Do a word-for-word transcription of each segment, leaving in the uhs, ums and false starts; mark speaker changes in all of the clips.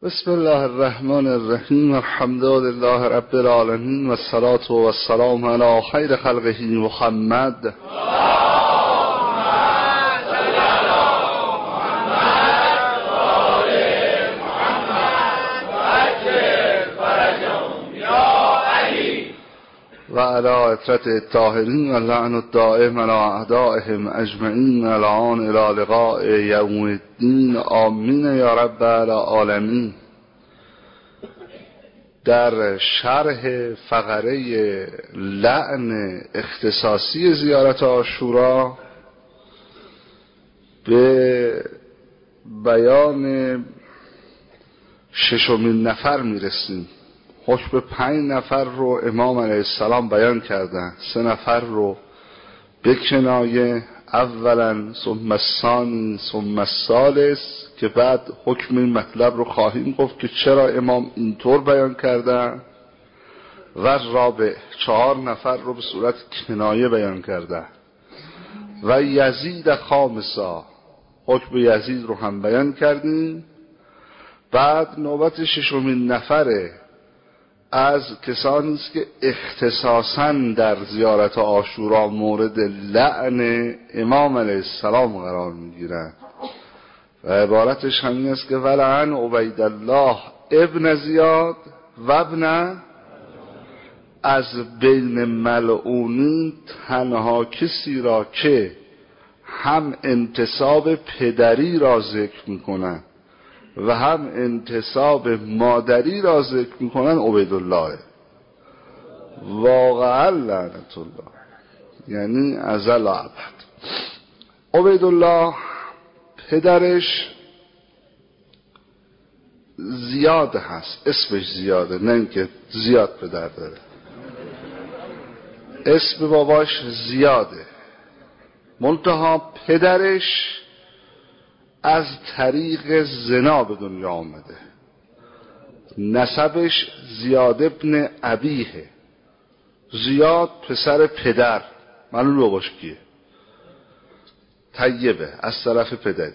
Speaker 1: بسم الله الرحمن الرحیم. الحمد لله رب العالمین و الصلاة و السلام علی خیر خلقه محمد. و علی عترت الطاهرین و لعن الدائم علی اعدائهم اجمعین الان الی لقاء یوم الدین. آمین یا رب العالمین. در شرح فقره لعن اختصاصی زیارت عاشورا به بیان ششمین نفر میرسیم. حکم به پنج نفر رو امام علیه السلام بیان کردن، سه نفر رو به کنایه، اولا ثم الثانی ثم الثالث، که بعد حکم این مطلب رو خواهیم گفت که چرا امام اینطور بیان کردن، و رابع، چهار نفر رو به صورت کنایه بیان کردن، و یزید خامسا، حکم یزید رو هم بیان کردیم. بعد نوبت ششمین نفره از کسانی است که اختصاصاً در زیارت عاشورا مورد لعن امام علیه السلام قرار میگیرند و عبارتش همین است که ولعن عبیدالله ابن زیاد و ابن، از بین ملعونین تنها کسی را که هم انتساب پدری را ذکر میکنن و هم انتساب مادری را ذکر میکنن عبیدالله، واقعا لعنت الله، یعنی ازل ابد. عبیدالله پدرش زیاد هست، اسمش زیاده، نه اینکه زیاد پدر داره، اسم باباش زیاده، منتها پدرش از طریق زنا به دنیا آمده. نسبش زیاد ابن ابیه، زیاد پسر پدر، معلوم باباش کیه، طیبه، از طرف پدری.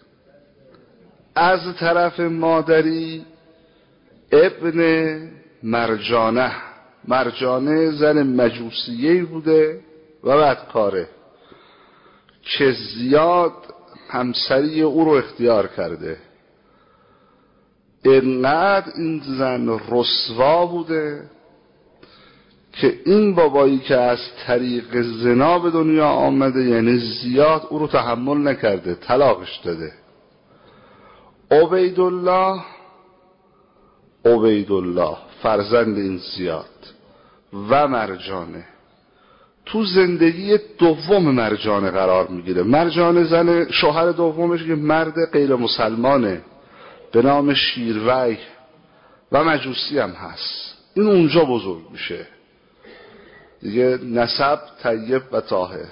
Speaker 1: از طرف مادری ابن مرجانه، مرجانه زن مجوسیه‌ای بوده و بدکاره که زیاد همسری او رو اختیار کرده. اینقدر این زن رسوا بوده که این بابایی که از طریق زنا به دنیا آمده، یعنی زیاد، او رو تحمل نکرده، طلاقش داده. عبیدالله عبیدالله فرزند این زیاد و مرجانه تو زندگی دوم مرجانه قرار میگیره. مرجانه زن شوهر دومش که مرد غیر مسلمانه به نام شیروی و مجوسی هم هست. این اونجا بزرگ میشه دیگه، نسب طیب و طاهر،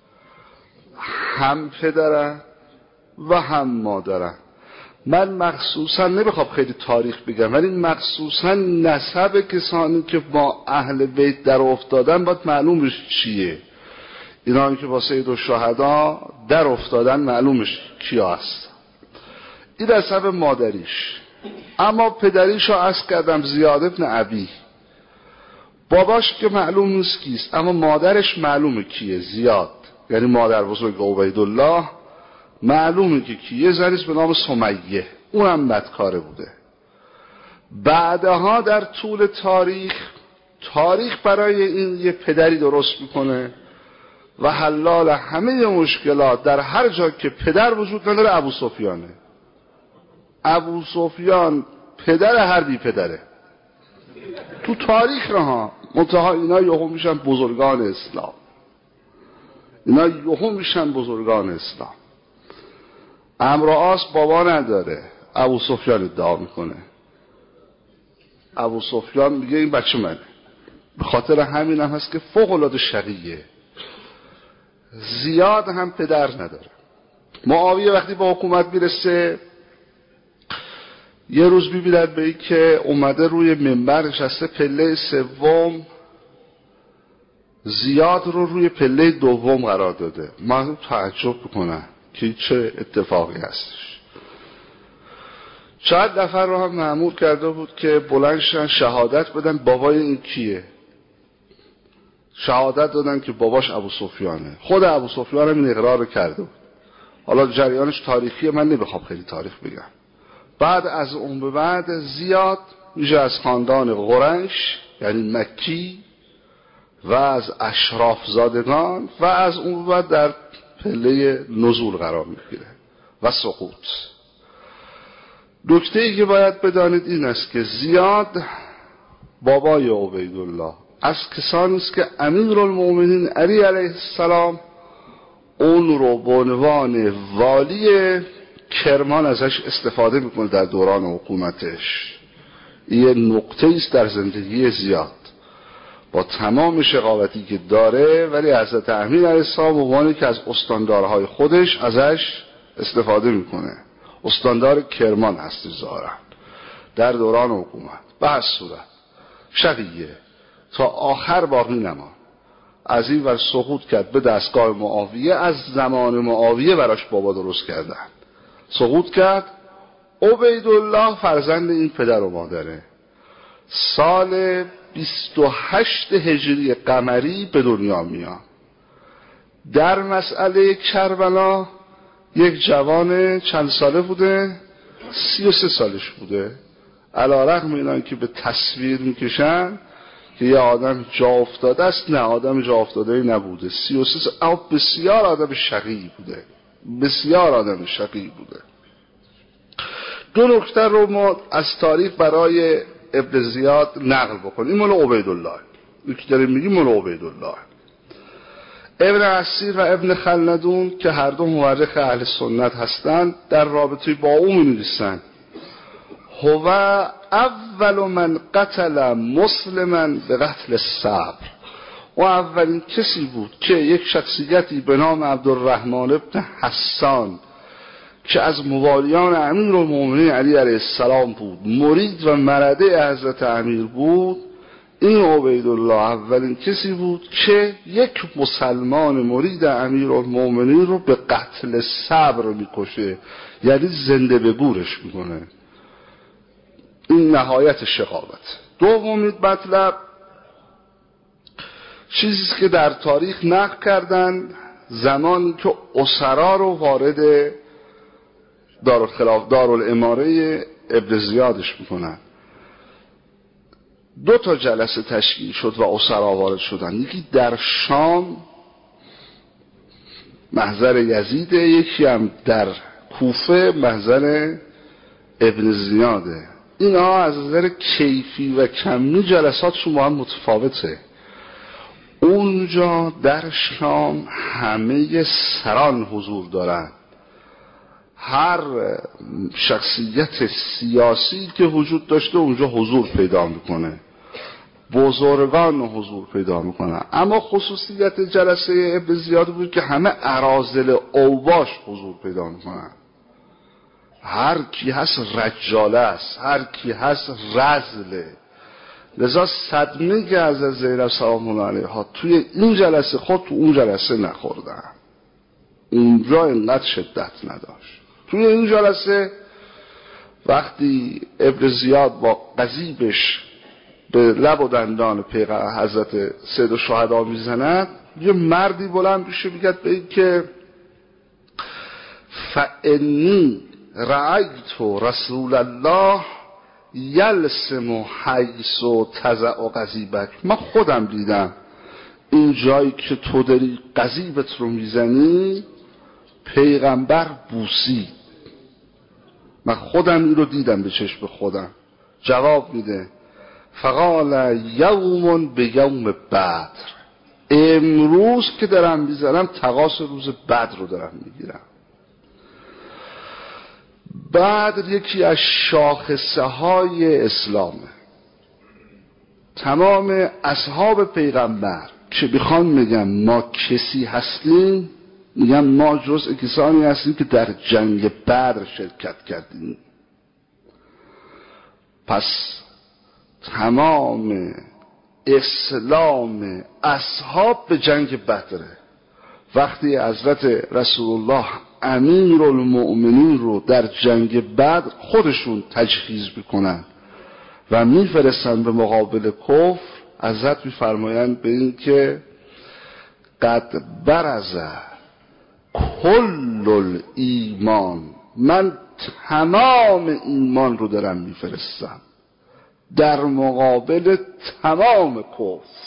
Speaker 1: هم پدرن و هم مادرن. من مخصوصا نمیخوام خیلی تاریخ بگم، ولی مخصوصا نسب کسانی که با اهل بیت در افتادن باید معلومش چیه. اینا که با سید الشهدا در افتادن معلومش کیا هست. این نسب مادریش. اما پدریشو عرض کردم زیاد ابن ابی، باباش که معلوم نیست کیست، اما مادرش معلومه کیه، زیاد، یعنی مادر بزرگ عبیدالله معلومه که کیه، زنیست به نام سمیه، اونم بدکاره بوده. بعدها در طول تاریخ تاریخ برای این یه پدری درست میکنه و حلال همه مشکلات در هر جا که پدر وجود نداره ابو سفیانه. ابو سفیان پدر هر بی پدره تو تاریخ رها، منتها اینا یهو میشن بزرگان اسلام، اینا یهو میشن بزرگان اسلام. عمرو عاص بابا نداره، ابو سفیان ادعا میکنه. ابو سفیان میگه این بچه منه. به خاطر همین هم هست که فوق العاده شقیه. زیاد هم پدر نداره. معاویه وقتی با حکومت میرسه، یه روز میبیند به این که اومده روی منبر نشسته، پله سوم، زیاد رو روی پله دوم قرار داده. من تعجب میکنم که چه اتفاقی هستش. چند نفر رو هم مأمور کرده بود که بلندشن شهادت بدن بابای این کیه. شهادت دادن که باباش ابو سفیانه. خود ابو سفیان هم این اقرار کرده بود. حالا جریانش تاریخیه، من نمیخوام خیلی تاریخ بگم. بعد از اون به بعد زیاد میشه از خاندان قریش یعنی مکی و از اشراف زادگان و از اون بعد در پله نزول قرار میگیره و سقوط. نکته‌ای که باید بدانید این است که زیاد بابای عبیدالله از کسانی است که امیرالمومنین علی علیه السلام اون رو به عنوان والی کرمان ازش استفاده میکنه در دوران حکومتش. این نقطه است در زندگی زیاد با تمام شقاوتی که داره، ولی حضرت امیر علیه السلام به عنوان که از استاندارهای خودش ازش استفاده میکنه. استاندار کرمان هستی ظاهرا در دوران حکومت. به هر صورت شقیه تا آخر باقی نمان. از این ور سقوط کرد به دستگاه معاویه. از زمان معاویه براش بابا درست کردن. سقوط کرد. عبیدالله فرزند این پدر و مادره سال بیست و هشت هجری قمری به دنیا میاد. در مسئله کربلا یک جوان چند ساله بوده؟ سی و سه سالش بوده. علی‌رغم اینان که به تصویر میکشن که یه آدم جا افتاده است، نه آدم جا افتاده نبوده. سی و سه سال اما بسیار آدم شقی بوده، بسیار آدم شقی بوده. دو نکته رو ما از تاریخ برای ابن زیاد نقل بکنیم. این مال عبیدالله، یکی داریم میگیم مال عبیدالله. ابن عسیر و ابن خلدون که هر دو مورخ اهل سنت هستند در رابطه با او می نویسند هو اول من قتل مسلما به قتل صبر. و اولین کسی بود که یک شخصیتی به نام عبدالرحمن ابن حسان که از موالیان امیرالمومنین علی علیه السلام بود، مرید و مرده حضرت امیر بود. این عبیدالله اولین کسی بود که یک مسلمان مرید امیرالمومنین رو به قتل صبر میکشه، یعنی زنده به گورش میکنه. این نهایت شقاوت. دومین مطلب چیزی که در تاریخ نقل کردن زمانی که اسرا رو وارد دارالخلاف دارالاماره ابن زیادش میکنن. دو تا جلسه تشکیل شد و اسرا وارد شدن. یکی در شام محضر یزیده، یکی هم در کوفه محضر ابن زیاده. اینا از نظر کیفی و کمی جلساتشون با هم متفاوته. اونجا در شام همه سران حضور دارن، هر شخصیت سیاسی که وجود داشته اونجا حضور پیدا میکنه، بزرگان حضور پیدا میکنن. اما خصوصیت جلسه ابن زیاد بود که همه اراذل اوباش حضور پیدا میکنن. هر کی هست رجاله است، هر کی هست رذله. لذا صدمه که از زینب سلام الله علیها توی این جلسه خود تو اون جلسه نخوردن، اونجا اینقدر شدت نداشت. توی این جلسه وقتی ابن زیاد با قضیبش به لب و دندان پیغمبر حضرت سید الشهدا میزند، یه مردی بلند میشه میگه به این که فانی رأیت رسول الله یلسم حیث و تزع قضیبک. من خودم دیدم این جایی که تو داری قضیبت رو میزنی پیغمبر بوسی. من خودم این رو دیدم به چشم خودم. جواب میده فقال یوم به یوم بدر. امروز که دارم میزنم تقاس روز بدر رو دارم میگیرم. بدر یکی از شاخصه های اسلامه. تمام اصحاب پیغمبر که بخوان میگن ما کسی هستیم، میگن ما جزء کسانی هستیم که در جنگ بدر شرکت کردیم. پس تمام اسلام اصحاب به جنگ بدره. وقتی حضرت رسول الله امیر المؤمنین رو در جنگ بدر خودشون تجهیز میکنن و میفرستن به مقابل کفر، حضرت میفرمایند به این که قد برز کل الایمان، من تمام ایمان رو دارم میفرستم در مقابل تمام کفر.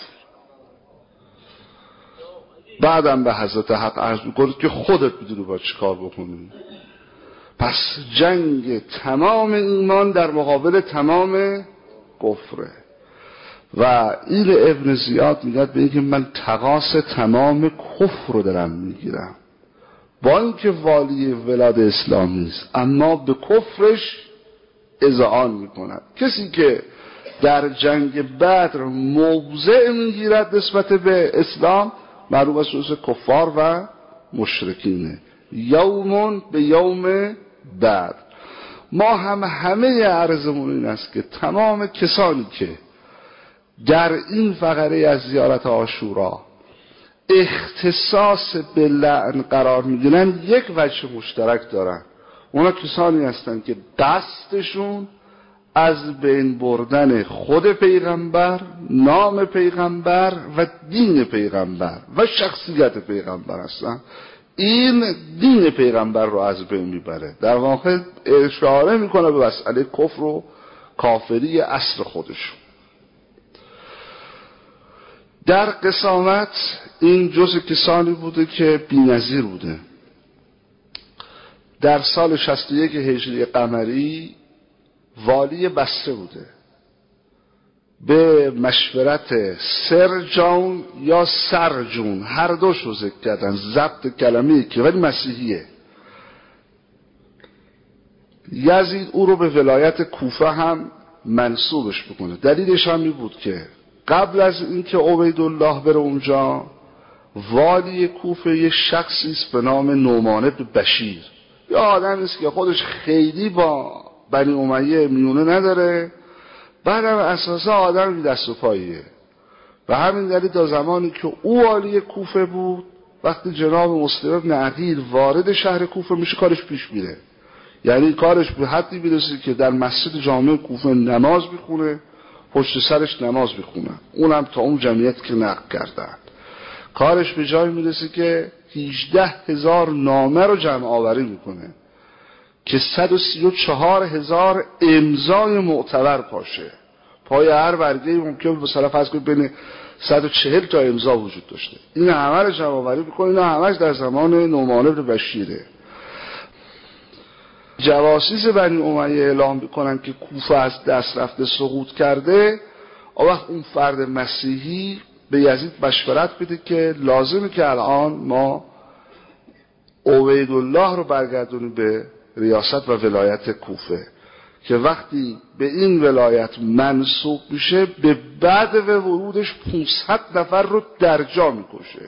Speaker 1: بعدم به حضرت حق عرض میکنه که خودت بدونی باید چی کار بکنی. پس جنگ تمام ایمان در مقابل تمام کفره. و این ابن زیاد میگه به اینکه من تقاص تمام کفر رو دارم میگیرم، با اینکه والی ولاد اسلامی است اما به کفرش اذعان میکند. کسی که در جنگ بدر موضع میگیرد نسبت به اسلام معروف است جزو کفار و مشرکینه. یومون به یوم بدر. ما هم همه عرضمون این است که تمام کسانی که در این فقره از زیارت عاشورا اختصاص به لعن قرار میگیرن یک وجه مشترک دارن. اونا کسانی هستند که قصدشون از بین بردن خود پیغمبر، نام پیغمبر و دین پیغمبر و شخصیت پیغمبر هستن. این دین پیغمبر رو از بین میبره. در واقع اشاره میکنه به مسئله کفر و کافری اصل خودشون. در قسامت این جزء کسانی بوده که بی‌نظیر بوده. در سال شصت و یک هجری قمری والی بصره بوده، به مشورت سرجون یا سرجون هر دوش رو ذکر کردن، ضبط کلمه که ولی مسیحیه. یزید او رو به ولایت کوفه هم منصوبش بکنه. دلیلش هم این بود که قبل از اینکه عبیدالله بره اونجا، والی کوفه یه شخصی است به نام نعمان بن بشیر، یه آدمی است که خودش خیلی با بنی امیه میونه نداره، بعدم اساسا آدم بی دست و پاییه. و همین دلیل تا زمانی که او والی کوفه بود، وقتی جناب مسلم بن عقیل وارد شهر کوفه میشه کارش پیش میره. یعنی کارش به حدی میرسه که در مسجد جامع کوفه نماز میخونه، پشت سرش نماز میخونن، اونم تا اون جمعیت که نقل کردن. کارش به جای میرسه که هجده هزار نامه رو جمع آوری میکنه که صد و سی و چهار هزار امضای معتبر پاشه. پای هر برگه ممکن مثلا فرض کنید بین صد و چهل تا امضا وجود داشته. این همه رو جمع آوری میکنه. این همش در زمان نعمان بن بشیره. جواسیس بنی امیه اعلام میکنن که کوفه از دست رفته، سقوط کرده. اون وقت اون فرد مسیحی به یزید مشورت بده که لازمه که الان ما عبیدالله رو برگردونیم به ریاست و ولایت کوفه، که وقتی به این ولایت منصوب میشه به بعد ورودش پانصد نفر رو در جا میکشه.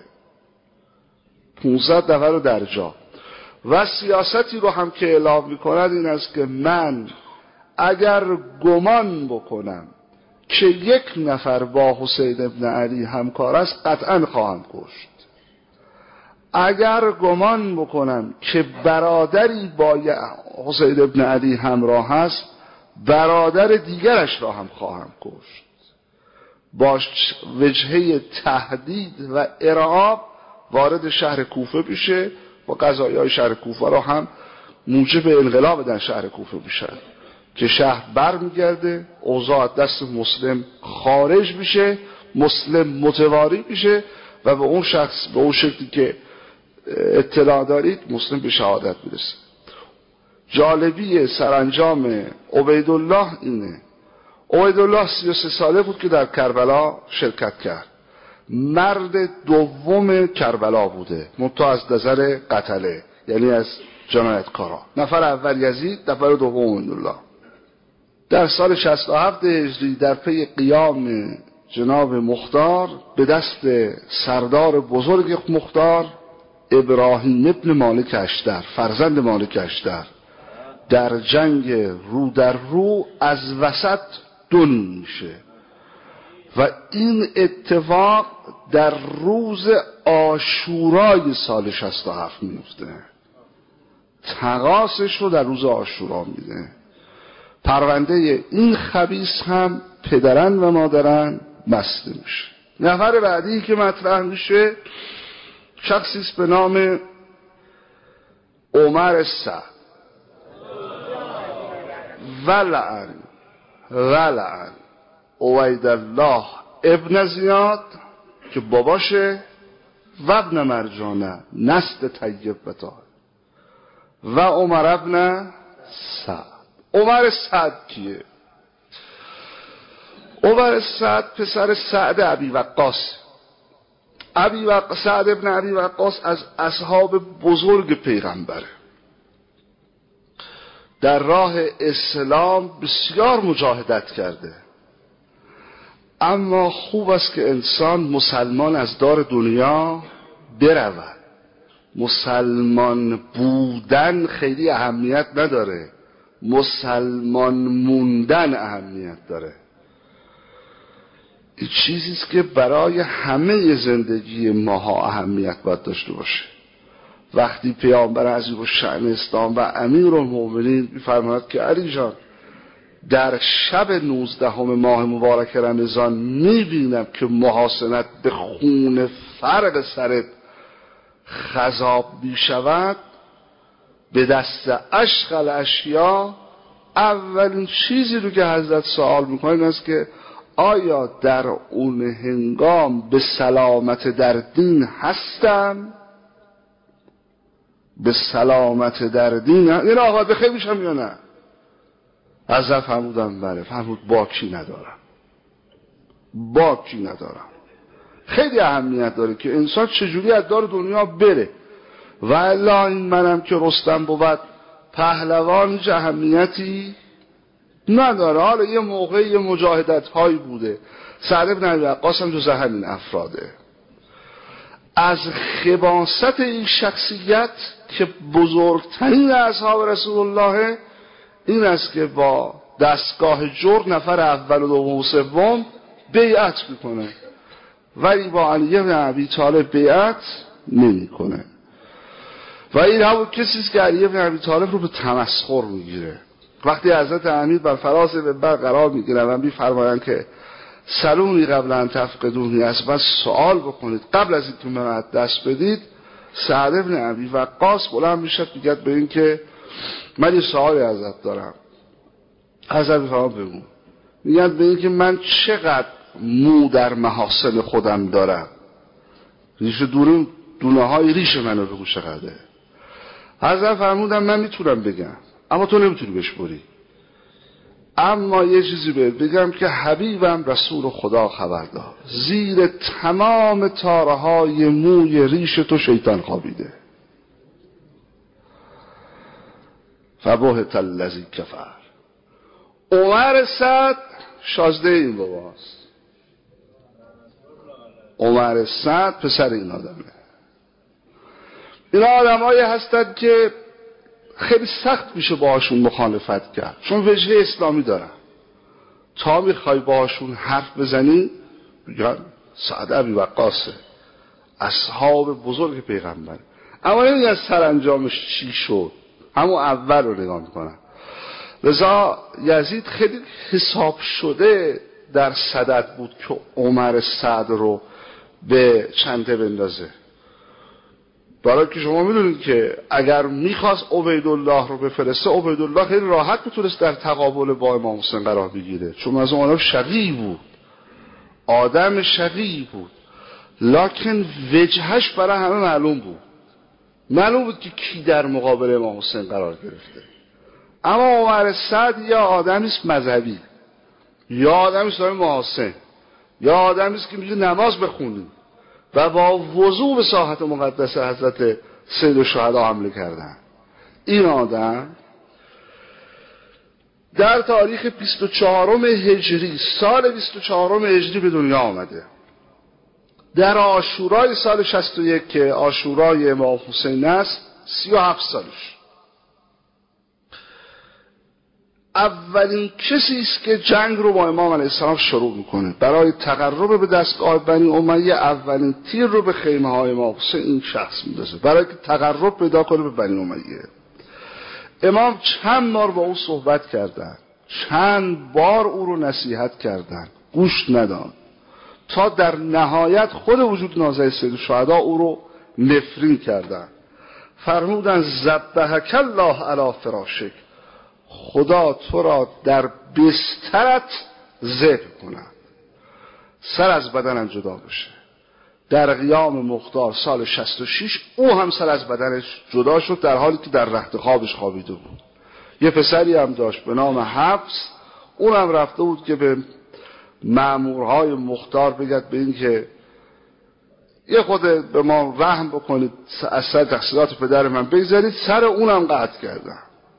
Speaker 1: پانصد نفر رو در جا. و سیاستی رو هم که اعلام میکند این است که من اگر گمان بکنم که یک نفر با حسین ابن علی همکار است قطعا خواهم کشت. اگر گمان بکنم که برادری با حسین ابن علی همراه است، برادر دیگرش را هم خواهم کشت. با وجهه تهدید و ارعاب وارد شهر کوفه بشه و قضایای شهر کوفه را هم موجب انقلاب در شهر کوفه بشن که شهر بر میگرده، اوضاع دست مسلم خارج میشه، مسلم متواری میشه و به اون شخص به اون شکلی که اطلاع دارید مسلم به شهادت میرسه. جالبی سرانجام عبیدالله اینه. عبیدالله سی و سه ساله بود که در کربلا شرکت کرد. مرد دوم کربلا بوده، منتها از نظر قتله، یعنی از جنایتکارا. نفر اول یزید، نفر دوم عبیدالله. در سال شصت و هفت هجری در پی قیام جناب مختار به دست سردار بزرگ مختار ابراهیم ابن مالک اشتر، فرزند مالک اشتر، در جنگ رو در رو از وسط دون میشه و این اتفاق در روز عاشورای سال شصت و هفت میفته. تقاصش رو در روز عاشورا میده. پرونده این خبیث هم پدرن و مادرن بسته میشه. نفر بعدی که مطرح میشه شخصی است به نام عمر سعد ولعن ولعن عبیدالله ابن زیاد که باباشه و ابن مرجانه نسل طیب و طاهر و عمر ابن سعد. عمر سعد کیه؟ عمر سعد پسر سعد ابی وقاص. ابی وقاص سعد ابن ابی وقاص از اصحاب بزرگ پیغمبره. در راه اسلام بسیار مجاهدت کرده، اما خوب است که انسان مسلمان از دار دنیا برود. مسلمان بودن خیلی اهمیت نداره، مسلمان موندن اهمیت داره. این چیزیست که برای همه زندگی ماها اهمیت باید داشته باشه. وقتی پیامبر عظیم الشأن اسلام و امیرالمؤمنین می‌فرماید که علی جان در شب نوزدهم ماه مبارک رمضان می‌بینم که محاسنت به خون فرق سرت خضاب می‌شود، به دست اشغل اشیا، اولین چیزی رو که حضرت سوال می‌کنه این است که آیا در اون هنگام به سلامت در دین هستم؟ به سلامت در دین هم؟ این آقا بخیر میشم یا نه؟ حضرت فرمودن بله. فرمود باکی ندارم، باکی ندارم. خیلی اهمیت داره که انسان چجوری از دار دنیا بره. و الا این منم که رستم بود پهلوان هیچ اهمیتی نداره. حالا یه موقعی یه مجاهدت هایی بوده. سعد بن ابی وقاص هم جز همین افراده. از خباثت این شخصیت که بزرگترین اصحاب رسول الله این است که با دستگاه جرد نفر اول و دوم و سوم بیعت میکنه، ولی با علی بن ابی طالب بیعت نمیکنه. و این همون کسی است که علی بن ابی طالب رو به تمسخر میگیره. وقتی حضرت امیر بر فراز منبر قرار میگیرن و میفرمایند که سلونی قبل ان تفقدونی، از من سوال بکنید قبل از اینکه من دست بدید، سعد بن ابی وقاص بلند میشه میگه به این که من یه سوالی ازت دارم. حضرت میفرمایند بگو. میگن به این که من چقدر مو در محاسن خودم دارم، ریش دورم دونه های ریش منو بگو چقدره. حضرت فرمودن من میتونم بگم اما تو نمیتونی بهش بری. اما یه چیزی بهت بگم که حبیبم رسول خدا خبر داد، زیر تمام تاره های موی ریش تو شیطان خوابیده. فبهت الذی کفر. عمر سعد شازده این باباست. عمر سعد پسر این آدمه. این آدمایی هستند که خیلی سخت میشه باهاشون مخالفت کرد، چون وجهه اسلامی دارن. تا میخوای باهاشون حرف بزنی میگن سعد ابی وقاصه، اصحاب بزرگ پیغمبر. اما نمیگن سرانجامش چی شد، همون اول رو نگاه میکنن. لذا یزید خیلی حساب شده در صدد بود که عمر سعد رو به چنده بندازه. برای که شما میدونید که اگر میخواست عبیدالله رو بفرسته، عبیدالله خیلی راحت میتونست در تقابل با امام حسین قرار بگیره، چون از اون آدم شقی بود، آدم شقی بود، لکن وجهش برای همه معلوم بود. معلوم بود که کی در مقابل امام حسین قرار گرفته. اما عمر سعد یا آدمیست مذهبی، یا آدمیست داره محاسن، یا آدمیست که میگه نماز بخونی و با وضو به ساحت مقدس حضرت سید الشهدا حمله کردن. این آدم در تاریخ بیست و چهارم هجری، سال بیست و چهارم هجری به دنیا آمده. در عاشورای سال شصت و یک که عاشورای امام حسین است، سی و هفت سالش. اولین کسی است که جنگ رو با امام علیه السلام شروع میکنه. برای تقرب به دستگاه بنی امیه اولین تیر رو به خیمه های امام حسین این شخص میندازه، برای که تقرب پیدا کنه به بنی امیه. امام چند بار با او صحبت کردن، چند بار او رو نصیحت کردن، گوش نداد، تا در نهایت خود وجود نازل سید الشهدا او رو نفرین کردن. فرمودن ذبحک الله علی فراشک، خدا تو را در بسترت ذبح کند، سر از بدنم جدا بشه. در قیام مختار سال شصت و شش او هم سر از بدنش جدا شد، در حالی که در رخت خوابش خوابیده بود. یه پسری هم داشت به نام حفص، اونم رفته بود که به مأمورهای مختار بگد به این که یه خود به ما رحم بکنید، از سر تحصیلات پدر من بگذارید. سر اونم قطع کردن.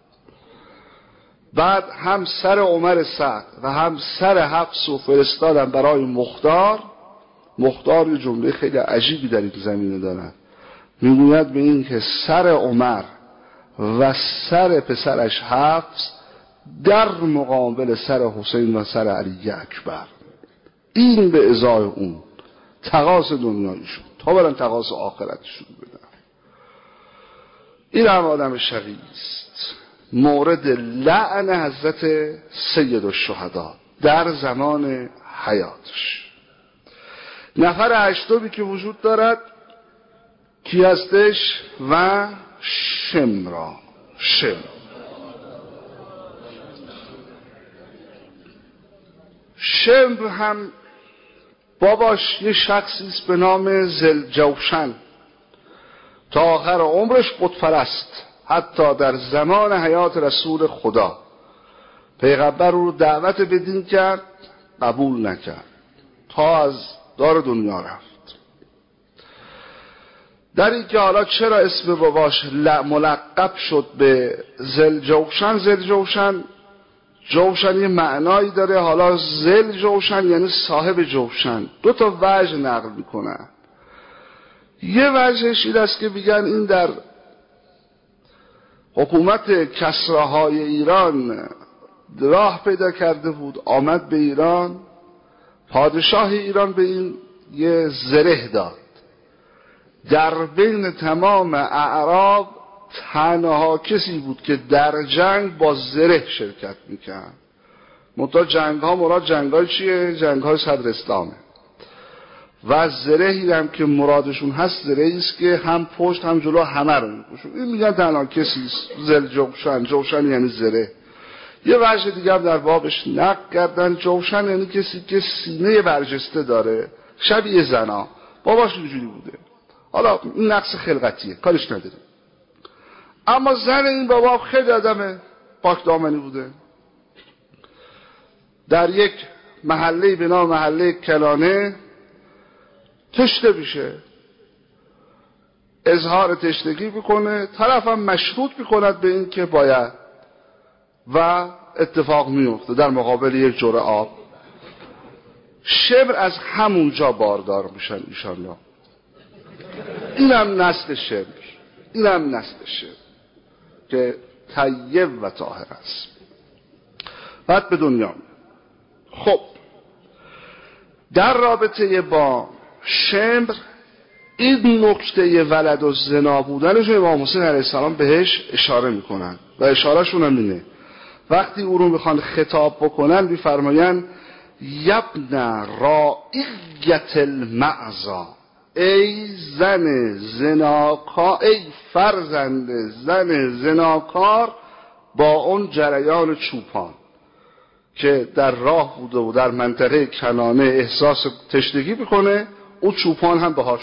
Speaker 1: بعد هم سر عمر سعد و هم سر حفص و فرستادن برای مختار. مختار یه جمله خیلی عجیبی در این زمینه دارن، میگوید به این که سر عمر و سر پسرش حفص در مقابل سر حسین و سر علی اکبر، این به ازای اون تقاص دنیایشون تا برن تقاص آخرتشون بدن. این هم آدم شقی است. مورد لعن حضرت سید الشهدا در زمان حیاتش. نفر هشتمی که وجود دارد کی هستش؟ و شمرا. شمر شمر هم باباش یه شخصی است به نام ذوالجوشن، تا آخر عمرش بت‌پرست. حتی در زمان حیات رسول خدا پیغمبر رو دعوت به دین کرد، قبول نکرد تا از دار دنیا رفت. در این که حالا چرا اسم باباش ملقب شد به ذوالجوشن؟ ذوالجوشن جوشن یه معنایی داره. حالا ذوالجوشن یعنی صاحب جوشن. دو تا وجه نقل میکنن. یه وجهش این است که میگن این در حکومت کسراهای ایران راه پیدا کرده بود، آمد به ایران. پادشاه ایران به این یه زره داد. در بین تمام اعراب تنها کسی بود که در جنگ با زره شرکت میکرد. منتها جنگ ها مراد جنگ های چیه؟ جنگ های صدر اسلامه. و زرهی هم که مرادشون هست زرهی است که هم پشت هم جلو همه رو میپوشون. این میگن تنها کسی است. زل جوشن. جوشن یعنی زره. یه وجه دیگه هم در بابش نقل کردن. جوشن یعنی کسی که سینه برجسته داره، شبیه زنا. باباش اینجوری بوده. حالا این نقص خلقتیه، کارش نداریم. اما زن این بابا خیلی آدم پاک دامنی بوده. در یک محله به نام محله کلانه تشنه میشه، اظهار تشنگی میکنه، طرف هم مشروط میکند به این که باید، و اتفاق میفته در مقابل یک جرعه آب. شمر از همونجا باردار میشن ایشالله. اینم نسل شمر، اینم نسل شمر که طیب و طاهر است. بعد به دنیا. خب در رابطه با شمر این نکته ولد و زنا بودنش امام حسین علیه السلام بهش اشاره میکنن و اشارهشون هم اینه. وقتی او رو میخوان خطاب بکنن میفرماین یبن رائیت المعزا، ای زن زناکار، ای فرزند زن زناکار با اون جریان چوپان که در راه بوده و در منطقه کنانه احساس تشنگی میکنه، او چوپان هم باهاش.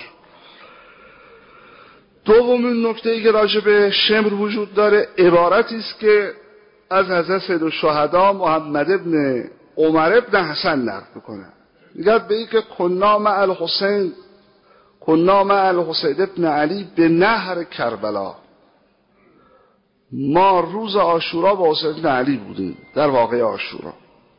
Speaker 1: دومین نکته‌ای که راجع به شمر وجود داره عبارتی است که از حضرت سید الشهدا محمد ابن عمر ابن حسن نقل میکنه. میگه به این که کنا مع الحسین کنا مع الحسین ابن علی به نهر کربلا، ما روز عاشورا با حسین ابن علی بودیم در واقع عاشورا.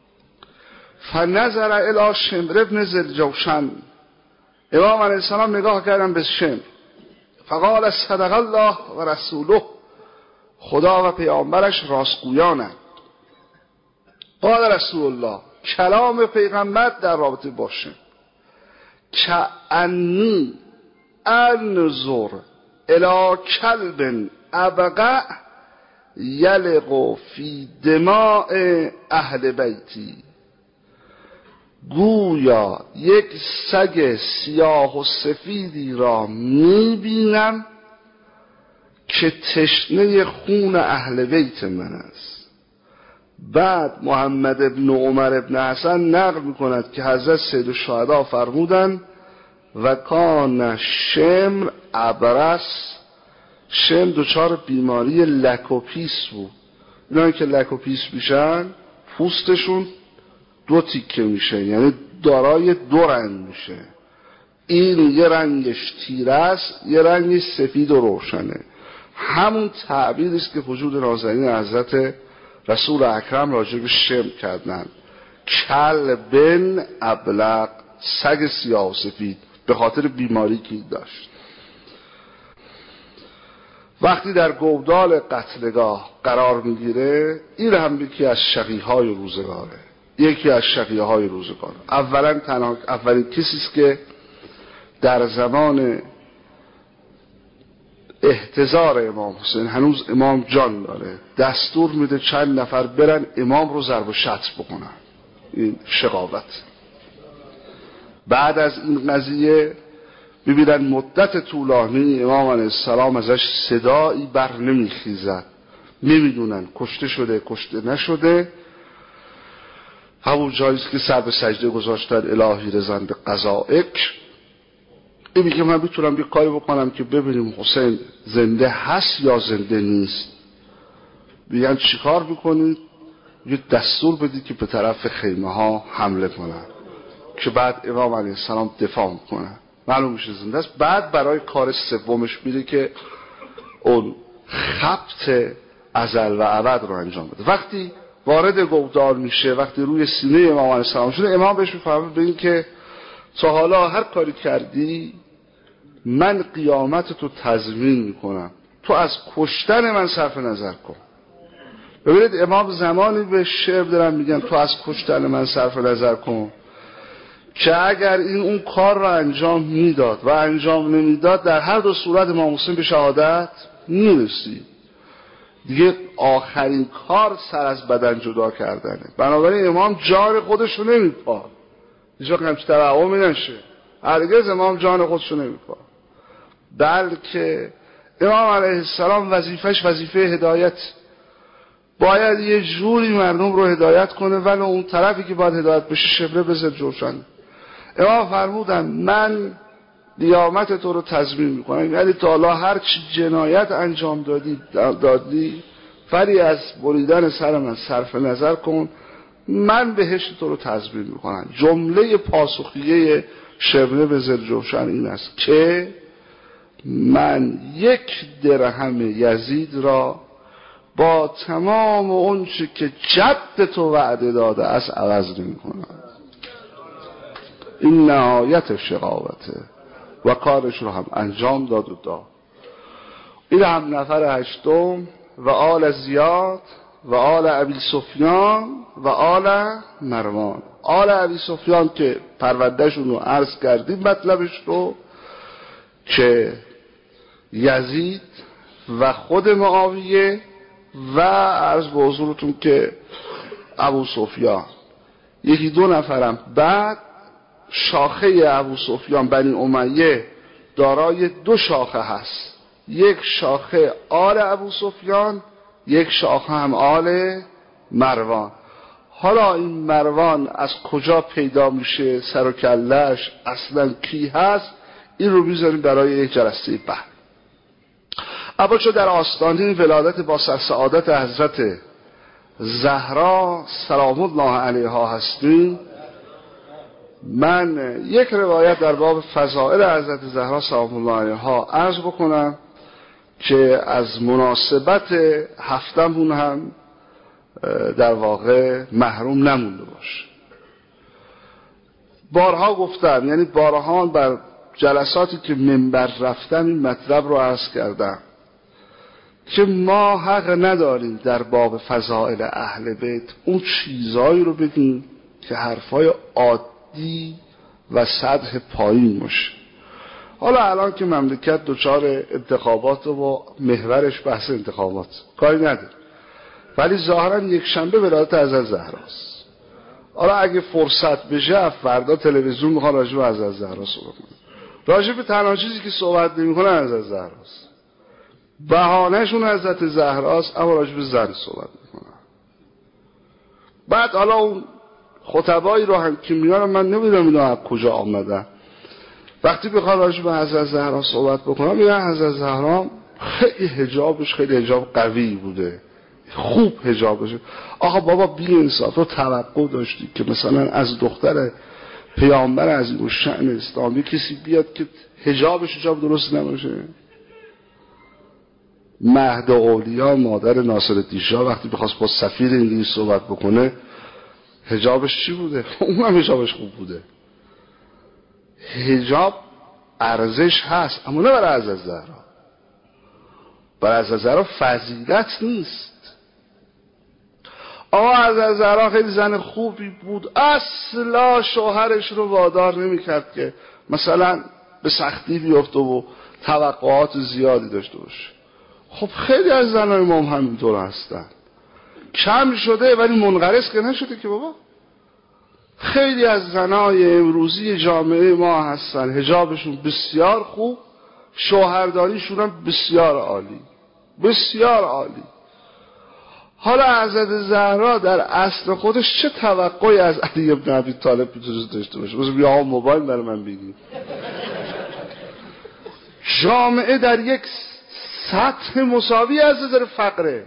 Speaker 1: فنظر الی شمر ابن ذوالجوشن، امام علیه السلام نگاه کردن به شمر. فقال صدق الله و رسوله، خدا و پیامبرش راستگویانند. قال رسول الله، کلام پیغمبر در رابطه با شمر، کأنی انظر الی کلب ابقع یلق فی دماء اهل بیتی، گویا یک سگ سیاه و سفیدی را میبینم که تشنه خون اهل بیت من است. بعد محمد ابن عمر ابن حسن نقل میکند که حضرت سید الشهدا فرمودند و کان شمر ابرس، شمر دچار بیماری لک و پیس بود. اینا که لک و پیس میشن پوستشون دو تیکه میشه، یعنی دارای دو رنگ میشه. این یه رنگش تیره است، یه رنگش سفید و روشنه. همون تعبیری است که وجود نازنین حضرت رسول اکرم راجع به شمر کردند، کلبن ابلق، سگ سیاه و سفید، به خاطر بیماری که داشت. وقتی در گودال قتلگاه قرار میگیره، این هم یکی از شقیهای روزگاره، یکی از شقیهای روزگار. اولا تنها اولین کسی است که در زمان احتضار امام حسین، هنوز امام جان داره، دستور میده چند نفر برن امام رو ضرب و شتم بکنن. این شقاوت. بعد از این قضیه ببینن مدت طولانی امام علیه السلام ازش صدایی بر نمیخیزد، نمیدونن کشته شده کشته نشده. همون جاییست که سر به سجده گذاشتن الهی رضا به قضائک. این میگه من میتونم یه کاری بکنم که ببینیم حسین زنده هست یا زنده نیست. میگن چی کار میکنید؟ یه دستور بدید که به طرف خیمه ها حمله کنن که بعد امام علیه السلام دفاع میکنن، معلوم میشه زنده است. بعد برای کار سومش میره که اون خبط ازل و ابد رو انجام بده. وقتی وارد گودال میشه، وقتی روی سینه امام علیه السلام شده، امام بهش میفهمه به این که تا حالا هر کاری کردی من قیامت تو تضمین میکنم، تو از کشتن من صرف نظر کن. ببینید امام زمانی به شعر دارن میگن تو از کشتن من صرف نظر کن که اگر این اون کار را انجام میداد و انجام نمیداد، در هر دو صورت امام حسین به شهادت میرسید. دیگه آخرین کار سر از بدن جدا کردنه. بنابراین امام جان خودش رو نمیپا، هیچ وقت همچه توهمی نشه، هرگز امام جان خودش رو نمیپا، بلکه امام علیه السلام وظیفش وظیفه هدایت، باید یه جوری مردم رو هدایت کنه، ولی اون طرفی که باید هدایت بشه شبره بزر جوشن. امام فرمودن من قیامت تو رو تضمین میکنم، یعنی تا حالا هر چی جنایت انجام دادی دادی فری از بریدن سر من صرف نظر کن، من بهشت تو رو تضمین میکنم. جمله پاسخیه شبره بزر جوشن این است که من یک درهم یزید را با تمام اون چی که جد تو وعده داده از عوض نمی کنم. این نهایت شقاوته و کارش رو هم انجام داد و داد. این هم نفر هشتم و آل زیاد و آل ابی سفیان و آل مروان. آل ابی سفیان که پروندهشون رو عرض کردیم مطلبش رو، که یزید و خود معاویه و عرض به حضورتون که ابو سفیان، یکی دو نفرم. بعد شاخه ابو سفیان بنی امیه دارای دو شاخه هست، یک شاخه آل ابو سفیان، یک شاخه هم آل مروان. حالا این مروان از کجا پیدا میشه، سر و کلش اصلا کی هست، این رو بیذاریم برای یک جلسه بعد. اول چون در آستانه ولادت با سرسعادت حضرت زهرا سلام الله علیها هستیم، من یک روایت در باب فضائل حضرت زهرا سلام الله علیها عرض بکنم که از مناسبت هفتمون هم در واقع محروم نمونده باشه. بارها گفتم، یعنی بارها بر جلساتی که منبر رفتم این مطلب رو عرض کردم که ما حق نداریم در باب فضائل اهل بیت اون چیزایی رو بگیم که حرفای عادی و سطح پایین باشه. حالا الان که مملکت دچار انتخابات و محورش بحث انتخابات، کاری نداره، ولی ظاهرا یک شنبه ولادت حضرت زهراست. حالا اگه فرصت بشه فردا تلویزیون میخواد راجع به حضرت زهرا صحبت کنه، راجع به تنها چیزی که صحبت نمیکنه حضرت زهراست، بهانهشون حضرت زهراست، اما راجع به زن صحبت میکنن. بعد حالا اون خطبایی رو هم که میارن من نمیدونم اینا از کجا آمدن، وقتی بخواد راجع به حضرت زهرا صحبت بکنم میگن حضرت زهرا خیلی حجابش خیلی حجاب قوی بوده، خوب حجابش. آقا بابا بی انصاف رو توقع داشتی که مثلا از دختر پیامبر عظیم الشأن اسلامی کسی بیاد که حجابش حجاب درست نباشه؟ مهد اولیا مادر ناصرالدین شاه وقتی بخواست با سفیر انگلیس صحبت بکنه حجابش چی بوده؟ اونم حجابش خوب بوده. حجاب ارزش هست اما نه برای حضرت زهرا. برای حضرت زهرا فضیلت نیست. آقا حضرت زهرا خیلی زن خوبی بود، اصلا شوهرش رو وادار نمی‌کرد که مثلا به سختی بیفته و توقعات زیادی داشته باشه. خب خیلی از زنای ما هم همینطور هستن، کم شده ولی منقرض که نشده که بابا. خیلی از زنای امروزی جامعه ما هستن حجابشون بسیار خوب، شوهرداریشون هم بسیار عالی، بسیار عالی. حالا حضرت زهرا در اصل خودش چه توقعی از علی بن ابی طالب میتونه داشته باشه؟ مثلا بیا موبایل برای من بگی. جامعه در یک سطح مساوی از نظر فقره،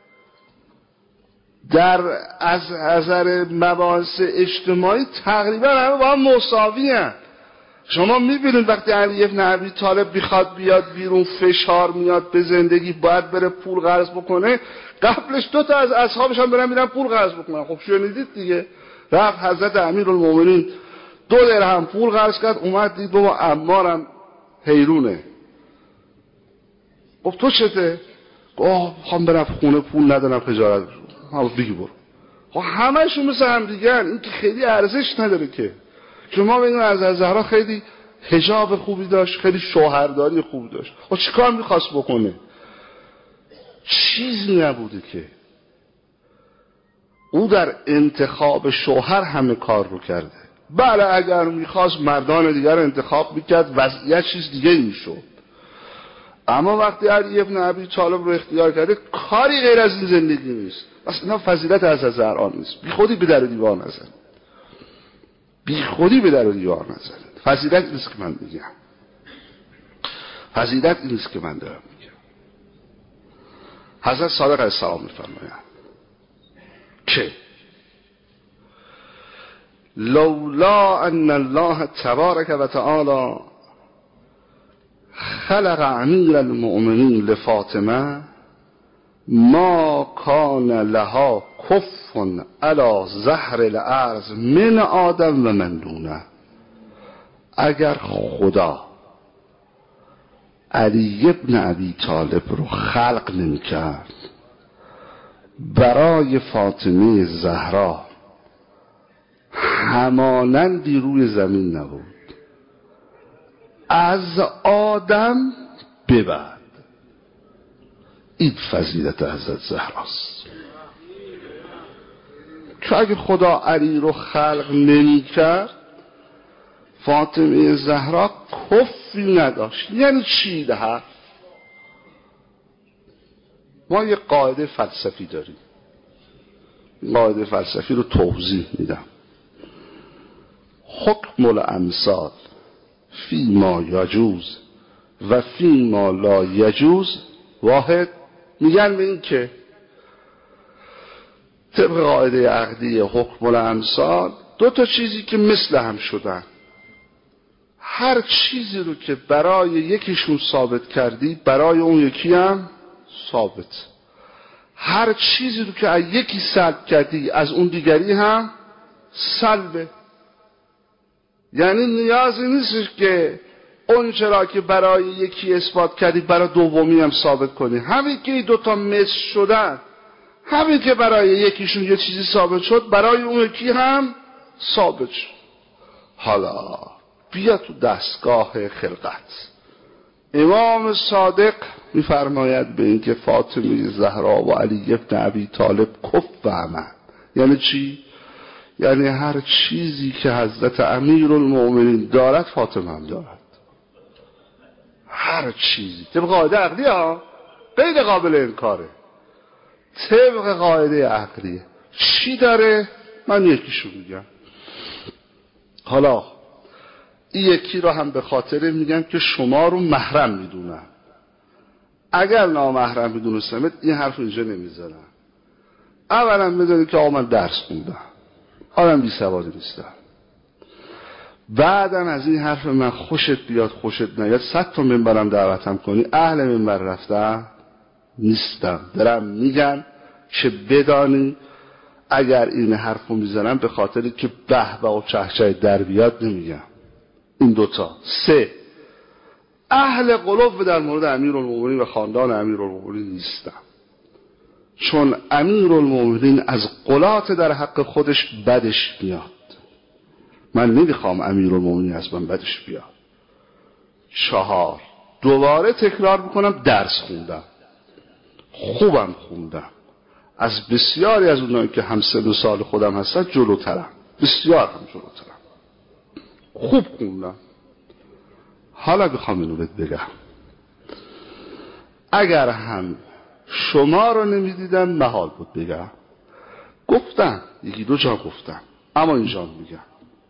Speaker 1: در از نظر مباحث اجتماعی تقریبا همه با هم مساوی هستند. شما میبینید وقتی علی بن ابی طالب بخواد بیاد بیرون، فشار میاد به زندگی، باید بره پول قرض بکنه، قبلش دو تا از اصحابش هم برن میرن پول قرض بکنن. خب شنیدید دیگه، رفت حضرت امیرالمومنین دو درهم پول قرض کرد، اومد دید بابا عمارم حیرونه. خب تو چته؟ آه میخوام برم خونه پول ندارم خجالت بشم. حالا دیگه برو. خب همشون مثل هم دیگه هن. این که خیلی ارزش نداره که شما بگید از زهرا خیلی حجاب خوبی داشت، خیلی شوهرداری خوبی داشت. خب چیکار میخواست بکنه؟ چیزی نبوده که. او در انتخاب شوهر همه کار رو کرده. بله اگر میخواست مردان دیگر انتخاب میکرد وضعیت چیز دیگه میشد، اما وقتی علی ابن ابی طالب رو اختیار کرده کاری غیر از این زندگی نیست. اصلا اینا فضیلت از زهرا نیست. بی خودی به در و دیوار نزن، بی خودی به در و دیوار نزن. فضیلت نیست که من میگم، فضیلت نیست که من دارم میگم. حضرت صادق علیه السلام میفرمایند که لولا ان الله تبارک و تعالی خلق امیر المؤمنین لفاطمه ما کان لها کف علی ظهر الارض من آدم و من دونه. اگر خدا علی ابن ابی طالب رو خلق نمی کرد برای فاطمه زهرا همانندی روی زمین نبود از آدم به بعد. این فضیلت حضرت زهراست که اگه خدا علی رو خلق نمی کرد فاطمه زهرا کفی نداشت. یعنی چی ده؟ ما یه قاعده فلسفی داریم، قاعده فلسفی رو توضیح میدم. حکم الامثال فی ما یجوز و فی ما لا یجوز واحد. میگن به این که طبق قاعده عقدی حکم الامثال دو تا چیزی که مثل هم شدن، هر چیزی رو که برای یکیشون ثابت کردی برای اون یکی هم ثابت، هر چیزی رو که از یکی سلب کردی از اون دیگری هم سلبه. یعنی نیازی نیست که اون چرا که برای یکی اثبات کردی برای دومی هم ثابت کنی. همین که دوتا مثل شدن، همین که برای یکیشون یه چیزی ثابت شد برای اون یکی هم ثابت شد. حالا بیا تو دستگاه خلقت، امام صادق میفرماید به این که فاطمه زهرا و علی ابن ابی طالب کف همه. یعنی چی؟ یعنی هر چیزی که حضرت امیرالمؤمنین دارد فاطمه هم دارد. هر چیزی طبق قاعده عقلی ها، غیر قابل انکاره، طبق قاعده عقلیه. چی داره؟ من یکیشو میگم. حالا این یکی رو هم به خاطر میگم که شما رو محرم میدونم. اگر نامحرم میدونستم این حرف اینجا نمیزنم. اولا میدونید که آقا من درس خوندم، آدم بی سوادی نیستم. بعدم از این حرف من خوشت بیاد خوشت نیاد صد تا منبرم دعوتم کنی، اهل منبر رفتم نیستم. دارم میگم که بدانی اگر این حرف رو میزنم به خاطری که به به و چهچه در بیاد نمیگم. این دوتا. سه، اهل قلوب در مورد امیرالمومنین و خاندان امیرالمومنین نیستم، چون امیرالمومنین از قلات در حق خودش بدش میاد. من نمیخوام امیرالمومنین از من بدش بیاد. چهار، دوباره تکرار میکنم، درس خوندم، خوبم خوندم، از بسیاری از اونایی که همسن و سال خودم هستن جلوترم، بسیار هم جلوترم، خوب خوندم. حالا بخوام اینو بهت بگم، اگر هم شما رو نمیدیدم محال بود بگم. گفتم، یکی دو جا گفتم، اما اینجا میگم.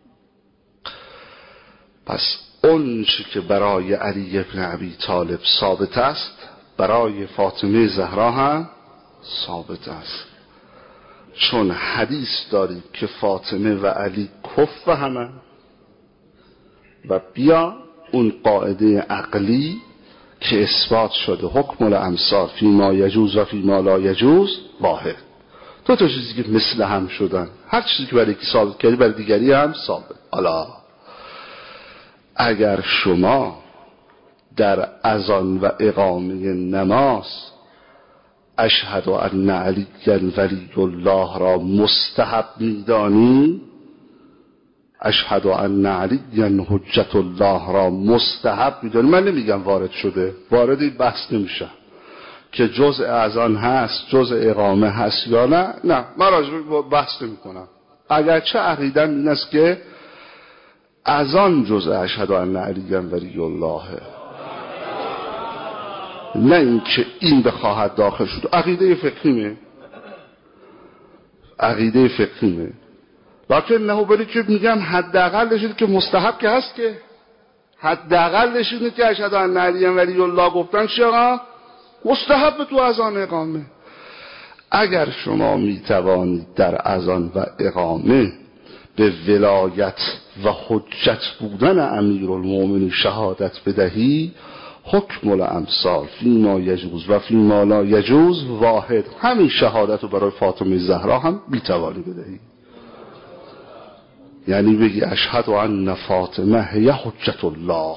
Speaker 1: پس اون چی که برای علی ابن ابی طالب ثابت است برای فاطمه زهرا هم ثابت است، چون حدیث داریم که فاطمه و علی کف همه. و بیا اون قاعده عقلی که اثبات شده حکم الامثال فی ما یجوز و فی ما لا یجوز واحد. دو تا چیزی که مثل هم شدن، هر چیزی که برای یکی ثابت کردی برای دیگری هم ثابت. حالا اگر شما در اذان و اقامه نماز اشهد ان علی ولی الله را مستحب میدانی، اشهد ان علی حجت الله را مستحب میدانی، من نمیگم وارد شده، وارد این بحث نمیشم که جزء اذان هست جزء اقامه هست یا نه، نه من راجع به بحث نمی کنم. اگرچه عقیدم این است که اذان جزء اشهد ان علی ولی الله، نه اینکه این بخواهد داخل شد. عقیده فقهیمه، عقیده فقهیمه، لکن نه بلی که میگم حداقلش اینه که مستحب که هست، که حداقلش اینه که اشهد ان علی ولی الله گفتن چی آقا؟ مستحب تو اذان اقامه. اگر شما میتوانید در اذان و اقامه به ولایت و حجت بودن امیرالمومنین شهادت بدهی، حکم الامثال فی ما یجوز و فی ما لا یجوز واحد. همین شهادت رو برای فاطمه زهرا هم میتوانی بدهی، یعنی بگی اشهد ان فاطمه هی حجت الله.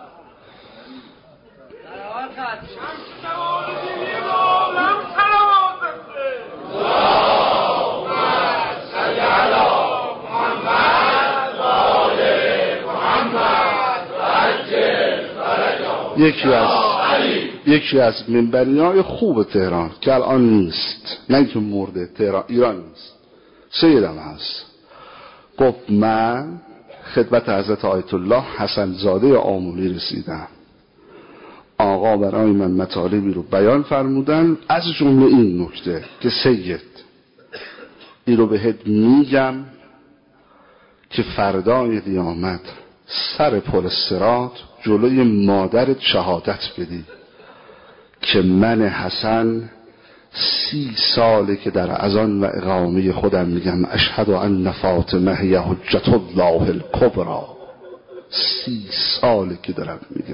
Speaker 1: یکی از یکی از منبری‌های خوب تهران که الان نیست، نه که مرده، تهران ایران نیست، سیدم هست، گفت من خدمت حضرت آیت الله حسن زاده آمولی رسیدم، آقا برای من مطالبی رو بیان فرمودن، از جمله این نکته که سید این رو بهت میگم که فردای قیامت سر پل صراط جلوی مادرت شهادت بدی که من حسن سی ساله که در اذان و اقامه خودم میگم اشهد ان فاطمه هی حجت الله الکبری، سی ساله که دارم میگم.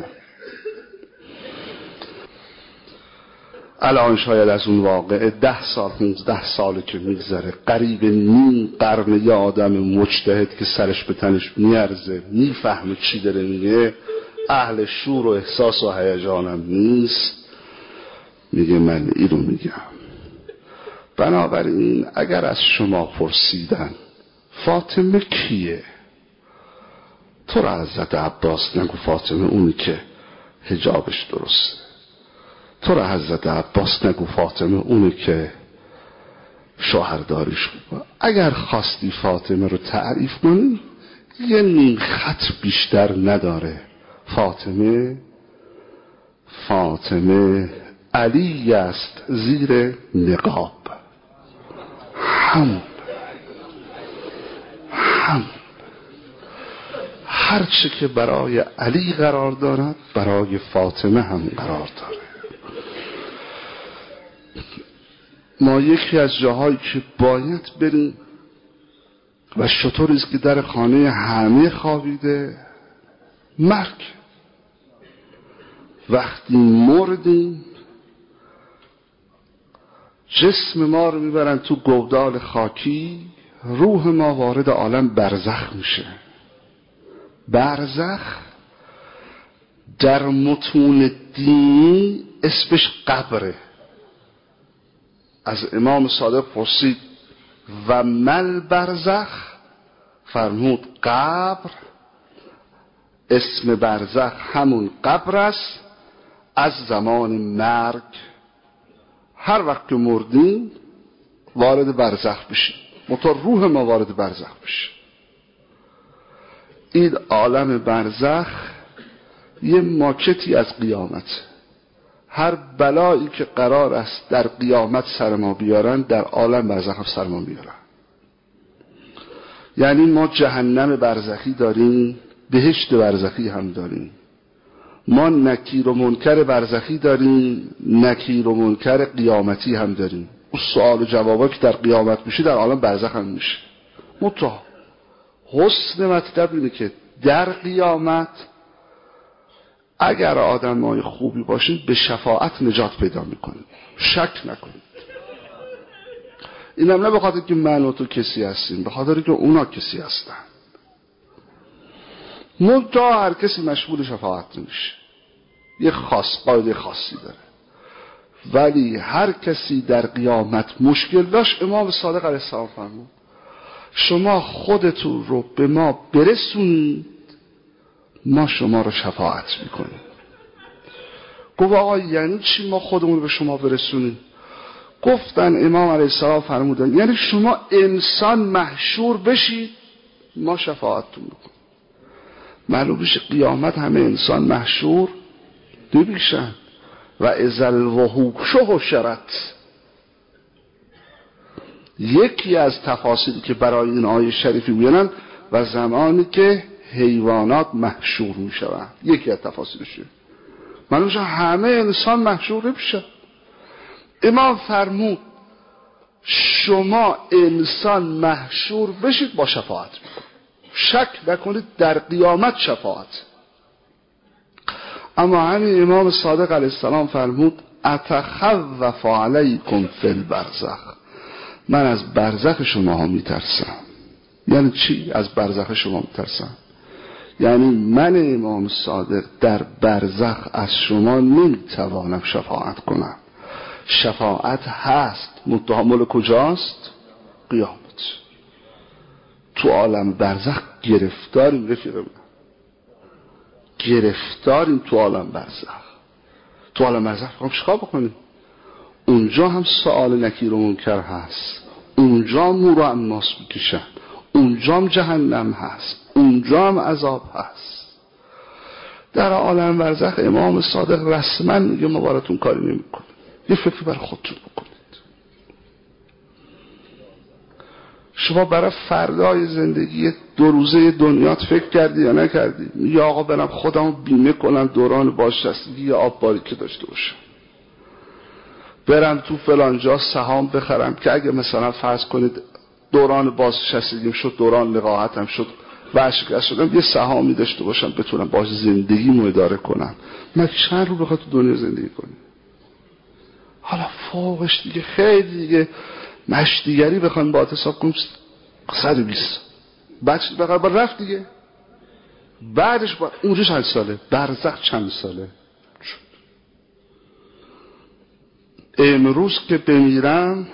Speaker 1: الان شاید از اون واقعه ده سال پونزده ساله که میگذره، قریب نیم قرن یه آدم مجتهد که سرش به تنش میارزه، میفهمه چی داره میگه، اهل شور و احساس و هیجانم نیست، میگه من اینو میگم. بنابراین اگر از شما پرسیدن فاطمه کیه، تو را حضرت عباس نگو فاطمه اونی که حجابش درسته. تو را حضرت عباس نگو فاطمه اونه که شوهرداریش بود. اگر خواستی فاطمه رو تعریف کنی یه نیم خط بیشتر نداره. فاطمه فاطمه علی است زیر نقاب. هم هم هرچه که برای علی قرار دارد برای فاطمه هم قرار داره. ما یکی از جاهایی که باید بریم و شطوریست که در خانه همه خوابیده، مرگ. وقتی مردیم جسم ما رو میبرن تو گودال خاکی، روح ما وارد عالم برزخ میشه. برزخ در متون دینی اسمش قبره. از امام صادق پرسید و مل برزخ، فرمود قبر. اسم برزخ همون قبر است از زمان مرگ. هر وقت که مردیم وارد برزخ بشیم، منتها روح ما وارد برزخ بشه. این عالم برزخ یه ماکتی از قیامت. هر بلایی که قرار است در قیامت سر ما بیارن در عالم برزخ هم سر ما بیارن. یعنی ما جهنم برزخی داریم، بهشت برزخی هم داریم. ما نکیر و منکر برزخی داریم، نکیر و منکر قیامتی هم داریم. اون سوال و جوابا که در قیامت میشه در عالم برزخ هم میشه. منتها حسن مطلب اینه که در قیامت اگر آدمای خوبی باشین به شفاعت نجات پیدا میکنید، شک نکنید. اینم نه به خاطر که من و تو کسی هستیم، به خاطر که اونا کسی هستن. منتها هر کسی مشمول شفاعت نمیشه، یه خاص قاعده خاصی داره. ولی هر کسی در قیامت مشکل داشت، امام صادق علیه السلام فرمود شما خودتون رو به ما برسونید، ما شما رو شفاعت میکنیم. گفت آقا یعنی چی ما خودمون رو به شما برسونیم؟ گفتن امام علیه السلام فرمودن یعنی شما انسان محشور بشید ما شفاعتتون میکنیم. معلوم بشه قیامت همه انسان محشور نمیشن. و اذا الوحوش حشرت، یکی از تفاصیلی که برای این آیه شریفی میانن و زمانی که حیوانات محشور میشوند، یکی از تفاصیلشه. معلوم بشه همه انسان محشور نمیشن. امام فرمود شما انسان محشور بشید با شفاعت میکنید، شک نکنید در قیامت شفاعت. اما همین امام صادق علیه السلام فرمود اتخوف علیکم فی البرزخ، من از برزخ شما ها میترسم. یعنی چی از برزخ شما میترسم؟ یعنی من امام صادق در برزخ از شما نمیتوانم شفاعت کنم. شفاعت هست، منتها مال کجاست؟ قیامت. تو عالم برزخ گرفتاریم رفیق من، گرفتاریم تو عالم برزخ. تو عالم برزخ میخوام چیکار بکنیم؟ اونجا هم سؤال نکیر و منکر هست، اونجا هم نور و انماس میکشن، اونجا هم جهنم هست، اونجا هم عذاب هست. در عالم برزخ امام صادق رسما میگه ما براتون کاری نمیکنیم، یه فکر برای خودتون بکنید. شما برای فردای زندگی دو روزه دنیات فکر کردی یا نکردی؟ میگه آقا برم خودمو بیمه کنم دوران بازنشستگی یا آب باریکه داشته باشم، برم تو فلان جا سهام بخرم که اگه مثلا فرض کنید دوران بازنشستگیم شد، دوران لقاحتم شد، ورشکست شدم، یه سهامی داشته باشم بتونم باش زندگیمو اداره کنم. من چند رو بخواد تو دنیا زندگی کنی؟ حالا فوقش دیگه خیلی دیگه مشتیگری بخوایم با حساب کنیم صد و بیست بچه بقیه با رفت دیگه. بعدش با اونجا چند ساله؟ برزخ چند ساله؟ امروز که بمیرم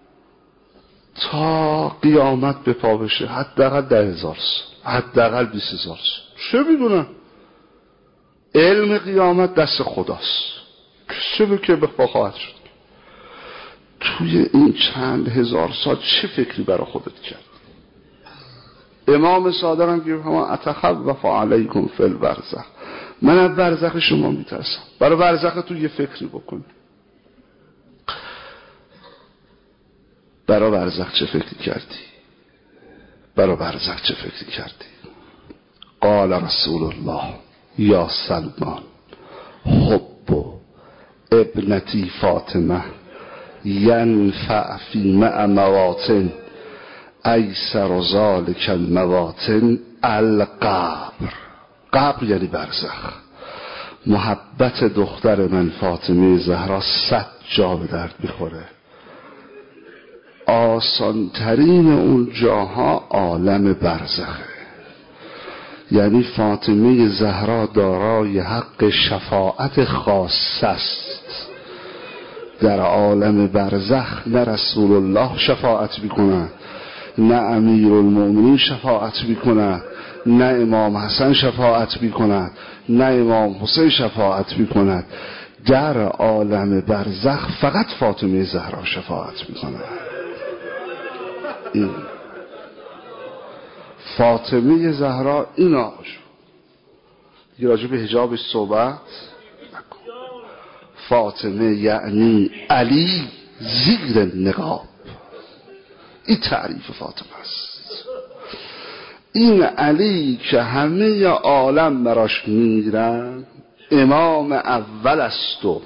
Speaker 1: تا قیامت به پا بشه حداقل ده هزار سال، حداقل بیست هزار سال، چه میدونم. علم قیامت دست خداست، چه که به خواهد شد. توی این چند هزار سال چه فکری برای خودت کرد؟ امام صادق هم که همه اتخوف علیکم فی البرزخ، من از برزخ شما میترسم، برای برزخ تو یه فکری بکن. برای برزخ چه فکری کردی؟ برای برزخ چه فکری کردی؟ قال رسول الله یا سلمان حب ابنتی فاطمه ینفع فی مع مواطن ایسر ذلک المواطن القبر. قبر یعنی برزخ. محبت دختر من فاطمه زهرا صد جا به درد میخوره. آسانترین اون جاها عالم برزخه. یعنی فاطمه زهرا دارای حق شفاعت خاص است. در عالم برزخ نه رسول الله شفاعت میکنه، نه امیر المؤمنین شفاعت میکنه، نه امام حسن شفاعت میکند، نه امام حسین شفاعت میکند. در عالم برزخ فقط فاطمه زهرا شفاعت میکنه. این فاطمه زهرا این آقاش دیگه راجع به حجابش صحبت نکن. فاطمه یعنی علی زیر نقاب. این تعریف فاطمه است. این علی که همه عالم براش میرن امام اول است و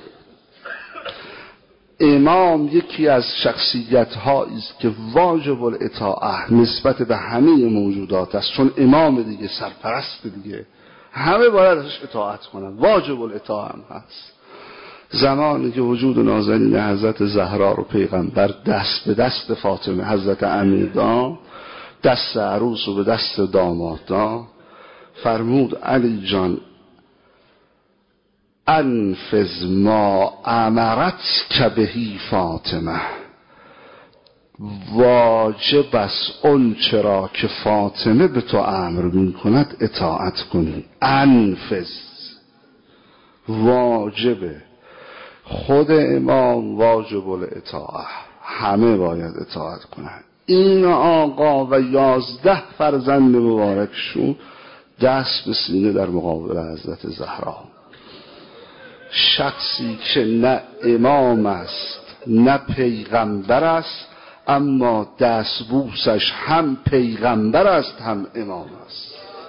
Speaker 1: امام یکی از شخصیت هایی است که واجب الاطاعه نسبت به همه موجودات است، چون امام دیگه، سرپرست دیگه، همه باید ازش اطاعت کنن، واجب الاطاعه هم هست. زمانی که وجود نازنین حضرت زهرا رو پیغمبر دست به دست فاطمه حضرت امیر داد، دست عروس رو به دست داماد داد، فرمود علی جان انفذ ما امرت که بهی فاطمه، واجب است اون چرا که فاطمه به تو امر می کند اطاعت کنی. انفذ واجبه. خود امام واجب الاطاعه، همه باید اطاعت کنند. این آقا و یازده فرزند مبارکشون دست به سینه در مقابل حضرت زهرا. شخصی که نه امام است نه پیغمبر است، اما دستبوسش هم پیغمبر است هم امام است.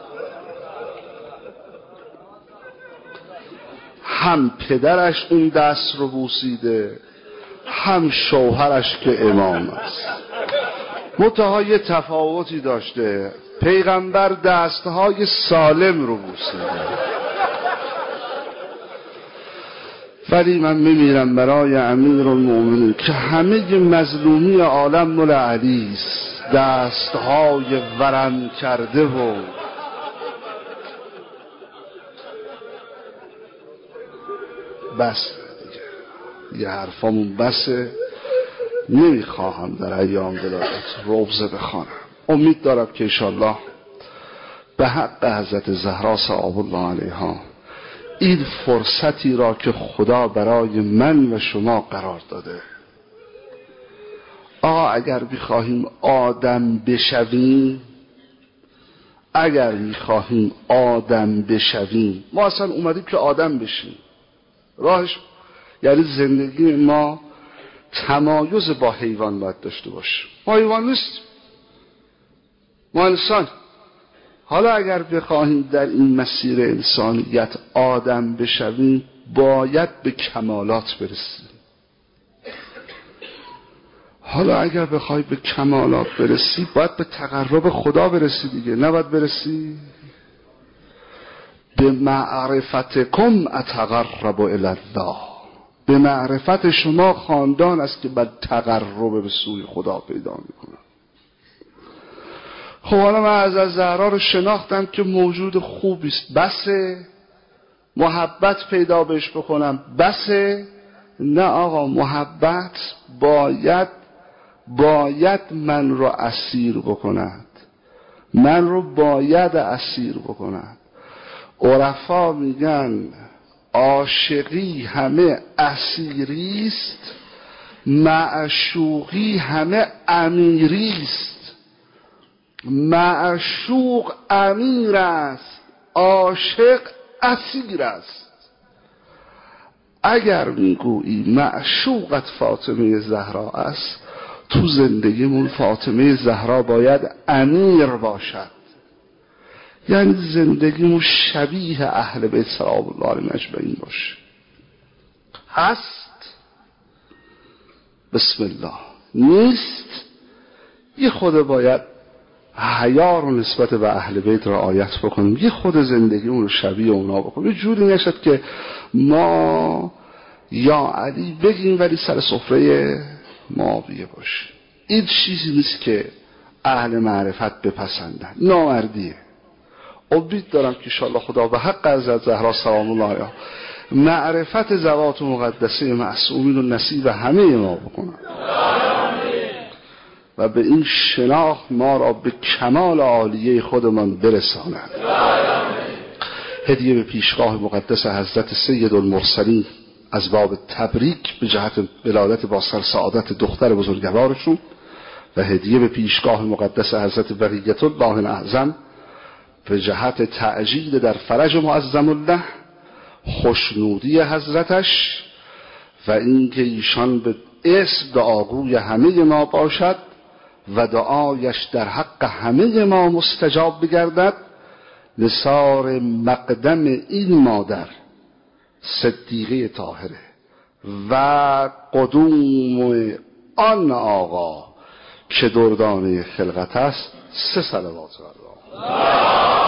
Speaker 1: هم پدرش اون دست رو بوسیده، هم شوهرش که امام است. منتها یه تفاوتی داشته، پیغمبر دستهای سالم رو بوسیده، ولی من میمیرم برای امیر المؤمنین که همه مظلومی عالم مال علی است. دستهای ورم کرده و بس دیگه، یه حرفامون بسه. نمیخواهم در ایام ولادت روضه بخوانم. امید دارم که انشالله به حق حضرت زهرا سلام الله علیها این فرصتی را که خدا برای من و شما قرار داده، آقا اگر بخواهیم آدم بشویم، اگر میخواهیم آدم بشویم، ما اصلا اومدیم که آدم بشیم. راهش یعنی زندگی ما تمایز با حیوان باید داشته باشه. ما حیوان نیستیم، ما انسان. حالا اگر بخواهیم در این مسیر انسانیت آدم بشویم، باید به کمالات برسیم. حالا اگر بخوای به کمالات برسی، باید به تقرب خدا برسی دیگه. نباید برسی به معرفتکم اتقرب الی الله. به معرفت شما خاندان است که بعد تقرب به سوی خدا پیدا میکنه. خب حالا من از زهرا رو شناختم که موجود خوبی است، بسه محبت پیدا بهش بکنم، بسه. نه آقا، محبت باید باید من رو اسیر بکند، من رو باید اسیر بکند. عرفا میگن عاشقی همه اسیریست، معشوقی همه امیریست. معشوق امیر است، عاشق اسیر است. اگر میگویی معشوقت فاطمه زهرا است، تو زندگیمون فاطمه زهرا باید امیر باشد. یعنی زندگیمون شبیه اهل بیت سلام الله علیهم اجمعین باشه. هست؟ بسم الله. نیست؟ یه خود باید حیا رو نسبت به اهل بیت رعایت بکنیم، یه خود زندگیمون رو شبیه اونا بکنیم. یه جوری نشد که ما یا علی بگیم ولی سر سفره معاویه باشه. این چیزی نیست که اهل معرفت بپسندن، نامردیه. امید دارم که انشاءالله خدا به حق حضرت زهرا سلام الله علیها معرفت ذوات مقدسه معصومین و نصیب همه ما بکنن و به این شناخت ما را به کمال عالیه خودمان برسانند. هدیه به پیشگاه مقدس حضرت سید المرسلین از باب تبریک به جهت ولادت با سر سعادت دختر بزرگوارشون و هدیه به پیشگاه مقدس حضرت بقیت الله الاعظم به جهت تعجیل در فرج معظم الله، خوشنودی حضرتش و اینکه ایشان به اسم دعاگوی همه ما باشد و دعایش در حق همه ما مستجاب بگردد. نثار مقدم این مادر صدیقه طاهره و قدوم آن آقا که دردانه خلقت است، سه صلوات الله